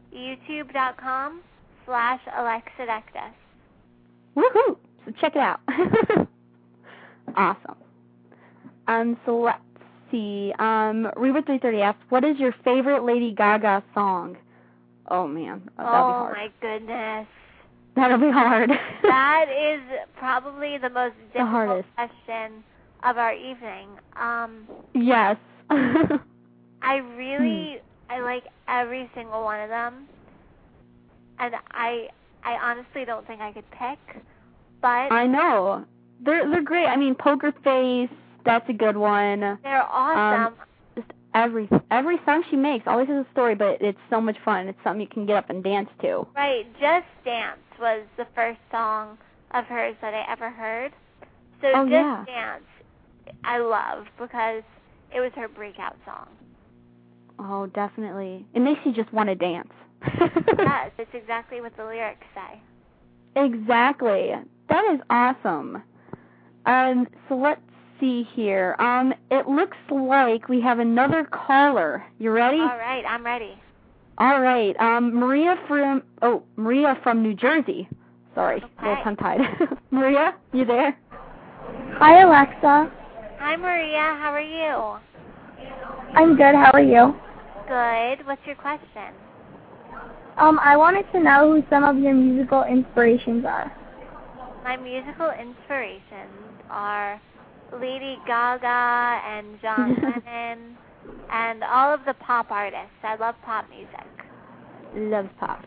youtube.com/AlexaDectus. Woohoo! So check it out. Awesome. So let's see. Reba330 asks, what is your favorite Lady Gaga song? Oh, man. That'll be hard. My goodness. That'll be hard. That is probably the most difficult question of our evening. Yes. I like every single one of them, and I honestly don't think I could pick, but I know. They're great. I mean, Poker Face, that's a good one. They're awesome. Just every song she makes always has a story, but it's so much fun. It's something you can get up and dance to. Right. Just Dance was the first song of hers that I ever heard. So Dance I love because it was her breakout song. Oh, definitely. It makes you just want to dance. Yes, it's exactly what the lyrics say. Exactly. That is awesome. So let's see here. It looks like we have another caller. You ready? All right, I'm ready. All right. Maria from New Jersey. Sorry, Okay. a little tongue-tied. Maria, you there? Hi, Alexa. Hi, Maria. How are you? I'm good. How are you? Good. What's your question? I wanted to know who some of your musical inspirations are. My musical inspirations are Lady Gaga and John Lennon and all of the pop artists. I love pop music. Loves pop.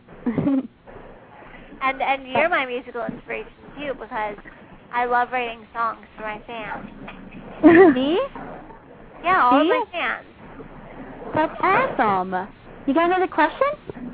And you're my musical inspiration too, because I love writing songs for my fans. Me? Yeah, all of See? my fans. That's awesome. You got another question?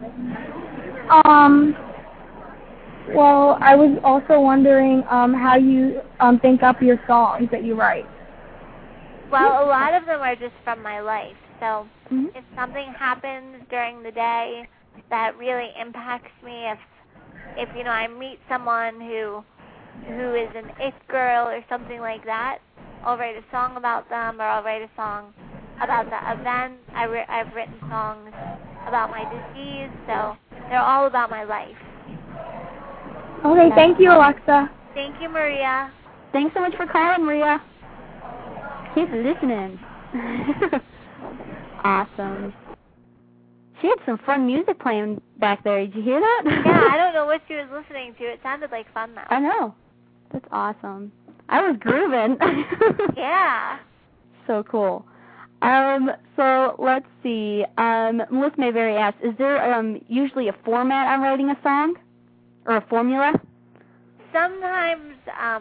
Well, I was also wondering how you think up your songs that you write. Well, a lot of them are just from my life. So Mm-hmm. if something happens during the day that really impacts me, if you know I meet someone who is an it girl or something like that, I'll write a song about them, or I'll write a song about the event. I've written songs about my disease, so they're all about my life. Okay, thank you, Alexa. Thank you, Maria. Thanks so much for calling, Maria. Keep listening. Awesome. She had some fun music playing back there. Did you hear that? Yeah, I don't know what she was listening to. It sounded like fun, though. I know. That's awesome. I was grooving. Yeah. So cool. So let's see. Melissa Mayberry asks, is there usually a format on writing a song? Or a formula? Sometimes,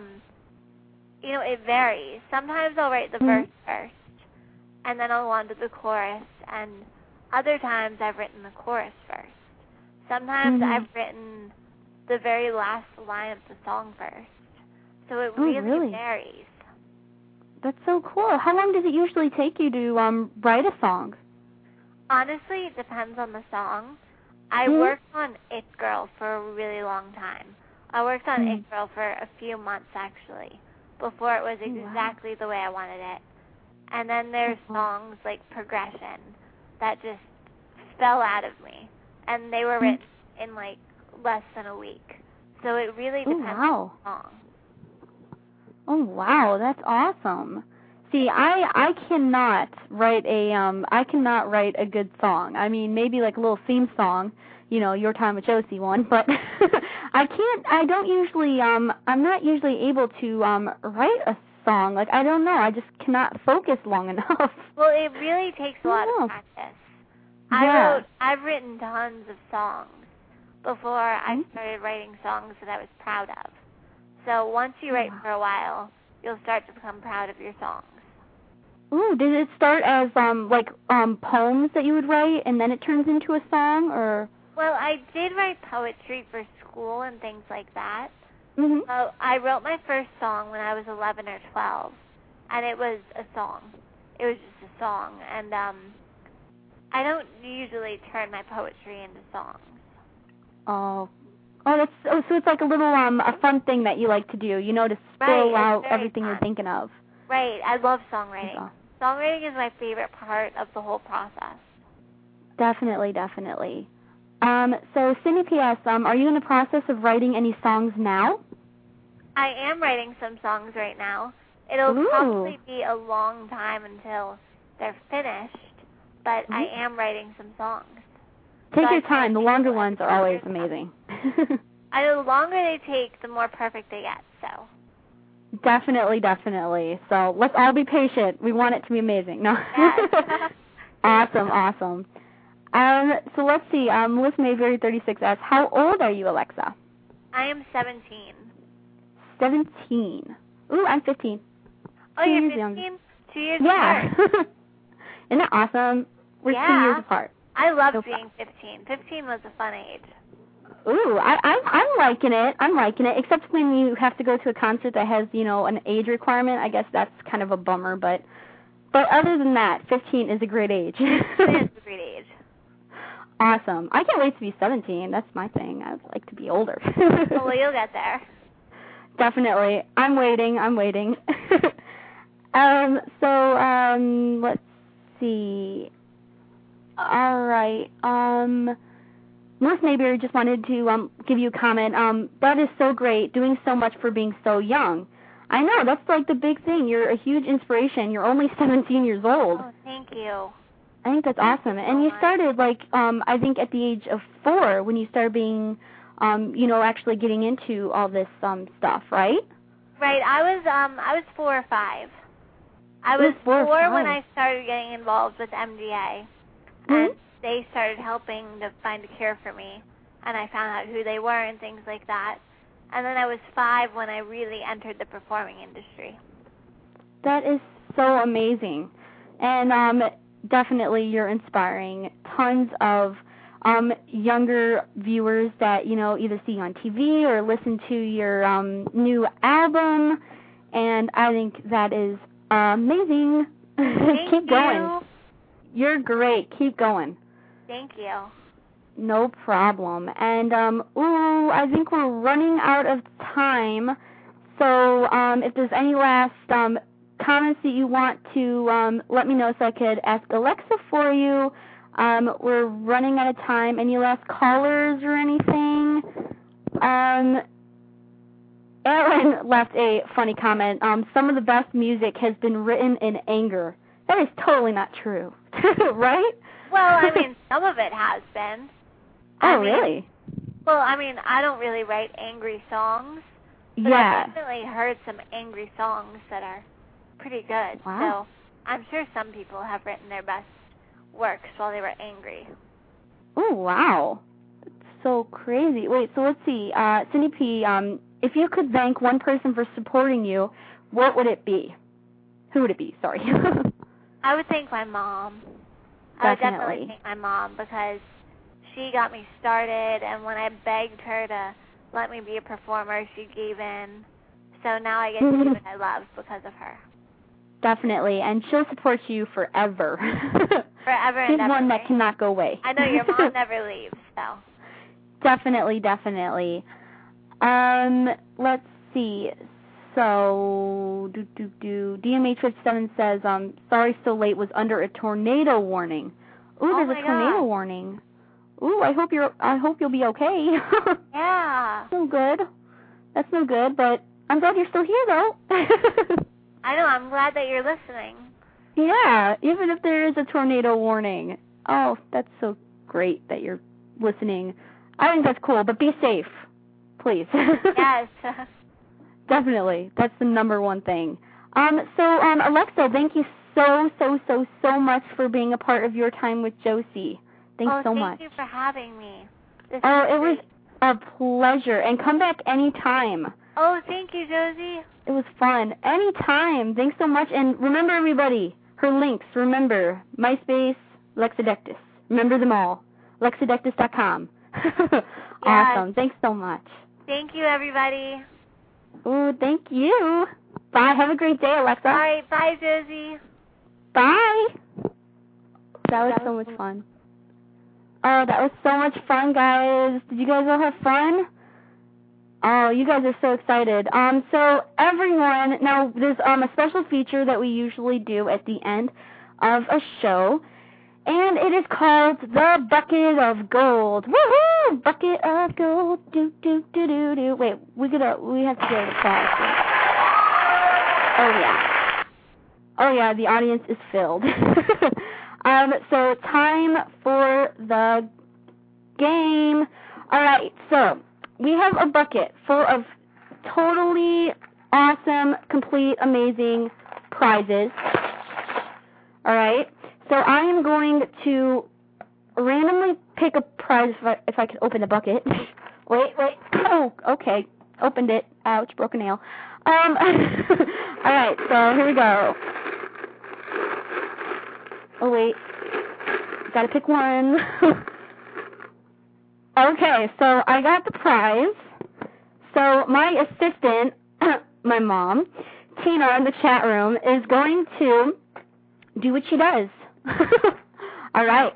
it varies. Sometimes I'll write the verse first, and then I'll go on to the chorus, and other times I've written the chorus first. Sometimes I've written the very last line of the song first. So it really varies. That's so cool. How long does it usually take you to write a song? Honestly, it depends on the song. I worked on It Girl for a really long time. I worked on It Girl for a few months, actually, before it was exactly the way I wanted it. And then there's songs like Progression that just fell out of me. And they were written in, like, less than a week. So it really depends on the song. Oh, wow, that's awesome. See, I cannot write a good song. I mean, maybe like a little theme song, Your Time with Josie one, but I'm not usually able to write a song. Like, I don't know, I just cannot focus long enough. Well, it really takes a lot of practice. Yeah. I've written tons of songs before I started writing songs that I was proud of. So once you write for a while, you'll start to become proud of your songs. Ooh, did it start as poems that you would write and then it turns into a song, or? Well, I did write poetry for school and things like that. Mm-hmm. I wrote my first song when I was 11 or 12, and it was a song. It was just a song, and I don't usually turn my poetry into songs. Oh, so it's like a little a fun thing that you like to do, to spill out everything you're thinking of. Right, I love songwriting. Songwriting is my favorite part of the whole process. Definitely. So Cindy P.S., are you in the process of writing any songs now? I am writing some songs right now. It'll probably be a long time until they're finished, but I am writing some songs. Take your time. The longer ones are always amazing. The longer they take, the more perfect they get, so. Definitely. So let's all be patient. We want it to be amazing. No. Yes. Awesome. So let's see. Melissa Mayberry 36 asks, how old are you, Alexa? I am 17. 17. Ooh, I'm 15. Oh, you're 15? 2 years apart. Yeah. Isn't that awesome? We're 2 years apart. I love being 15. 15 was a fun age. Ooh, I'm liking it. Except when you have to go to a concert that has, an age requirement. I guess that's kind of a bummer, but But other than that, 15 is a great age. It is a great age. Awesome. I can't wait to be 17. That's my thing. I would like to be older. Well, you'll get there. Definitely. I'm waiting. Let's see. All right. North Mayberry just wanted to give you a comment. That is so great, doing so much for being so young. I know, that's like the big thing. You're a huge inspiration. You're only 17 years old. Oh, thank you. I think that's awesome. And you started, like, I think at the age of 4 when you started being, actually getting into all this stuff, right? Right. I was 4 or 5. I was 4 when I started getting involved with MDA. And they started helping to find a cure for me. And I found out who they were and things like that. And then I was 5 when I really entered the performing industry. That is so amazing. And definitely you're inspiring tons of younger viewers that, either see you on TV or listen to your new album. And I think that is amazing. Keep going. You're great. Keep going. Thank you. No problem. And, I think we're running out of time. So if there's any last comments that you want to let me know so I could ask Alexa for you. We're running out of time. Any last callers or anything? Aaron left a funny comment. Some of the best music has been written in anger. That is totally not true. Right? Well, I mean, some of it has been. Really? Well, I mean, I don't really write angry songs. But yeah. I've definitely heard some angry songs that are pretty good. Wow. So I'm sure some people have written their best works while they were angry. Oh, wow. That's so crazy. Wait, so let's see. Cindy P., if you could thank one person for supporting you, what would it be? Who would it be? Sorry. I would thank my mom. I would definitely thank my mom because she got me started, and when I begged her to let me be a performer, she gave in. So now I get to do what I love because of her. Definitely, and she'll support you forever. Forever and ever. She's one that cannot go away. I know your mom never leaves, so. Definitely. Let's see. So, DMH57 says, sorry so late, was under a tornado warning. Ooh, there's a tornado warning. Ooh, I hope you'll be okay. Yeah. No good. That's no good, but I'm glad you're still here, though. I know, I'm glad that you're listening. Yeah, even if there is a tornado warning. Oh, that's so great that you're listening. I think that's cool, but be safe, please. Yes. Definitely. That's the number one thing. Alexa, thank you so much for being a part of Your Time with Josie. Thanks so much. Thank you for having me. It was a pleasure. And come back anytime. Oh, thank you, Josie. It was fun. Anytime. Thanks so much. And remember, everybody, her links. Remember, MySpace, Lexadectus. Remember them all. Lexadectus.com. Awesome. Thanks so much. Thank you, everybody. Ooh, thank you. Bye. Have a great day, Alexa. All right. Bye, Josie. Bye. That was so much fun. Oh, that was so much fun, guys. Did you guys all have fun? Oh, you guys are so excited. So everyone, now there's a special feature that we usually do at the end of a show, and it is called the Bucket of Gold. Woohoo! Bucket of Gold. Do do do do do. Wait, we have to go to class. Oh yeah, the audience is filled. So time for the game. All right, so we have a bucket full of totally awesome, complete, amazing prizes. All right, so I am going to randomly pick a prize if I can open the bucket. Wait. Oh, okay. Opened it. Ouch, broke a nail. All right, so here we go. Oh, wait. Gotta pick one. Okay, so I got the prize. So my assistant, my mom, Tina, in the chat room, is going to do what she does. All right.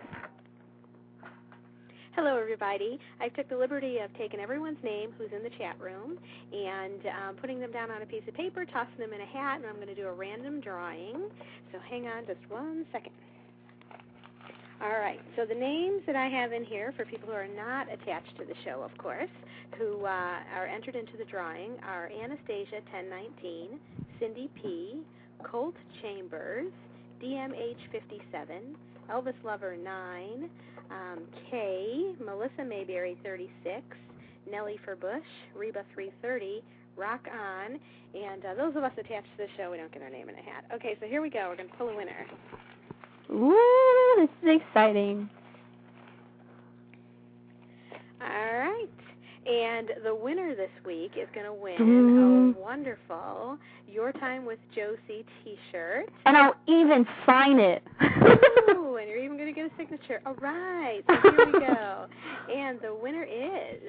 Hello, everybody. I took the liberty of taking everyone's name who's in the chat room and putting them down on a piece of paper, tossing them in a hat, and I'm going to do a random drawing. So hang on just 1 second. All right, so the names that I have in here for people who are not attached to the show, of course, who are entered into the drawing are Anastasia 1019, Cindy P., Colt Chambers, DMH 57, Elvis Lover 9, Kay, Melissa Mayberry 36, Nellie Furbush, Reba 330, Rock On, and those of us attached to the show, we don't get our name in a hat. Okay, so here we go. We're going to pull a winner. Ooh, this is exciting. All right. And the winner this week is going to win a wonderful Your Time with Josie t-shirt. And I'll even sign it. Ooh, and you're even going to get a signature. All right. So here we go. And the winner is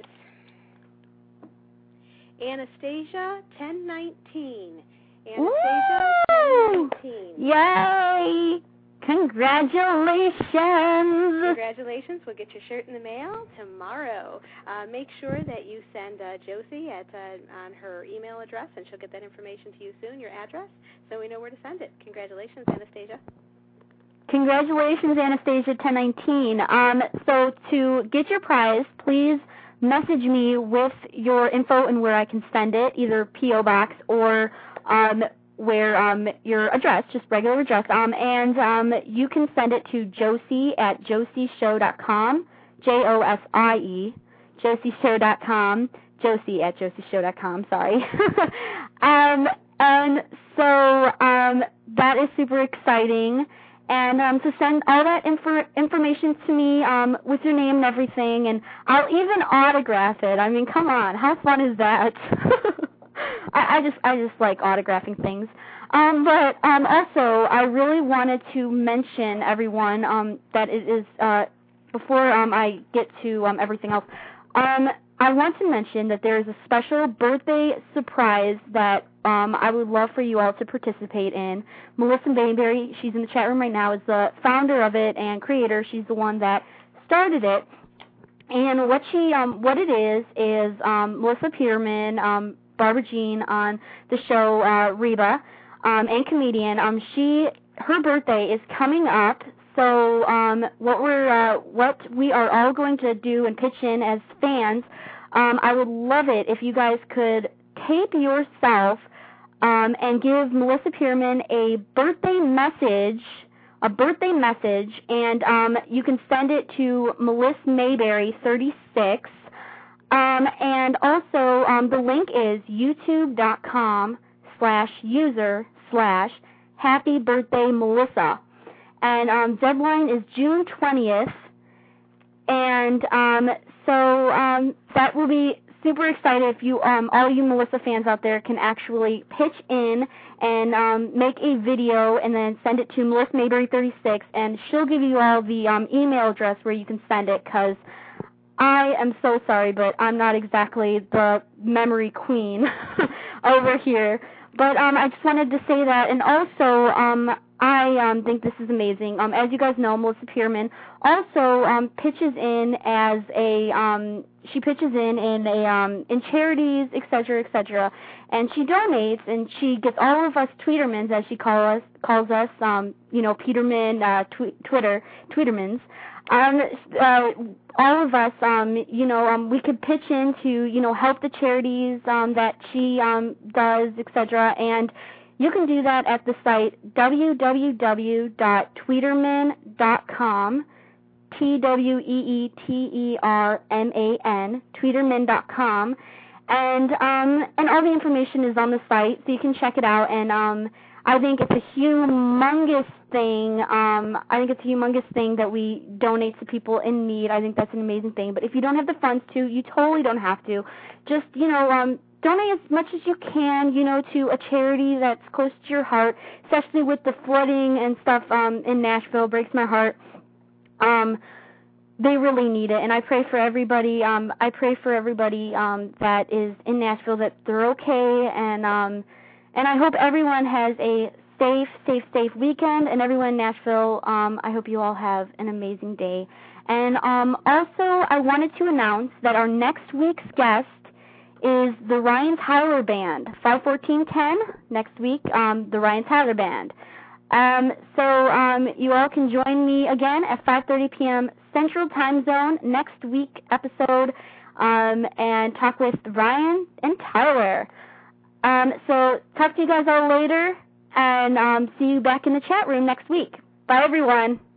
Anastasia 1019. Anastasia 1019. Yay! Congratulations! Congratulations. We'll get your shirt in the mail tomorrow. Make sure that you send Josie on her email address, and she'll get that information to you soon, your address, so we know where to send it. Congratulations, Anastasia. Congratulations, Anastasia 1019. So to get your prize, please message me with your info and where I can send it, either P.O. Box or where your address, just regular address, and you can send it to Josie at josieshow.com, Josie, josieshow.com, Josie at josieshow.com, sorry. And so that is super exciting, and to send all that information to me with your name and everything, and I'll even autograph it. I mean, come on, how fun is that? I just like autographing things. But also, I really wanted to mention, everyone, that it is, before I get to everything else, I want to mention that there is a special birthday surprise that I would love for you all to participate in. Melissa Mayberry, she's in the chat room right now, is the founder of it and creator. She's the one that started it. And what it is Melissa Peterman, Barbara Jean on the show, Reba, and comedian. Her birthday is coming up, so what we are all going to do and pitch in as fans. I would love it if you guys could tape yourself and give Melissa Peterman a birthday message, and you can send it to Melissa Mayberry 36. And also, the link is youtube.com/user/happybirthdaymelissa. And deadline is June 20th. And so that will be super excited if you, all you Melissa fans out there, can actually pitch in and make a video and then send it to Melissa Mayberry 36, and she'll give you all the email address where you can send it, because I am so sorry, but I'm not exactly the memory queen over here. But I just wanted to say that. And also, I think this is amazing. As you guys know, Melissa Peterman also pitches in as she pitches in charities, etc., and she donates, and she gets all of us Tweetermans, as she calls us, Peterman, Tweetermans. All of us, we could pitch in to, help the charities that she does, etc. And you can do that at the site www.tweeterman.com, TWEETERMAN, tweeterman.com, and all the information is on the site, so you can check it out. And I think it's a humongous thing. That we donate to people in need. I think that's an amazing thing. But if you don't have the funds to, you totally don't have to. Just, donate as much as you can, to a charity that's close to your heart, especially with the flooding and stuff in Nashville. Breaks my heart. They really need it, and I pray for everybody. That is in Nashville, that they're okay, and I hope everyone has a safe weekend. And everyone in Nashville, I hope you all have an amazing day. And also, I wanted to announce that our next week's guest is the Ryan Tyler Band, 51410 next week, the Ryan Tyler Band. So you all can join me again at 5:30 p.m. Central Time Zone next week episode and talk with Ryan and Tyler. So talk to you guys all later and see you back in the chat room next week. Bye, everyone.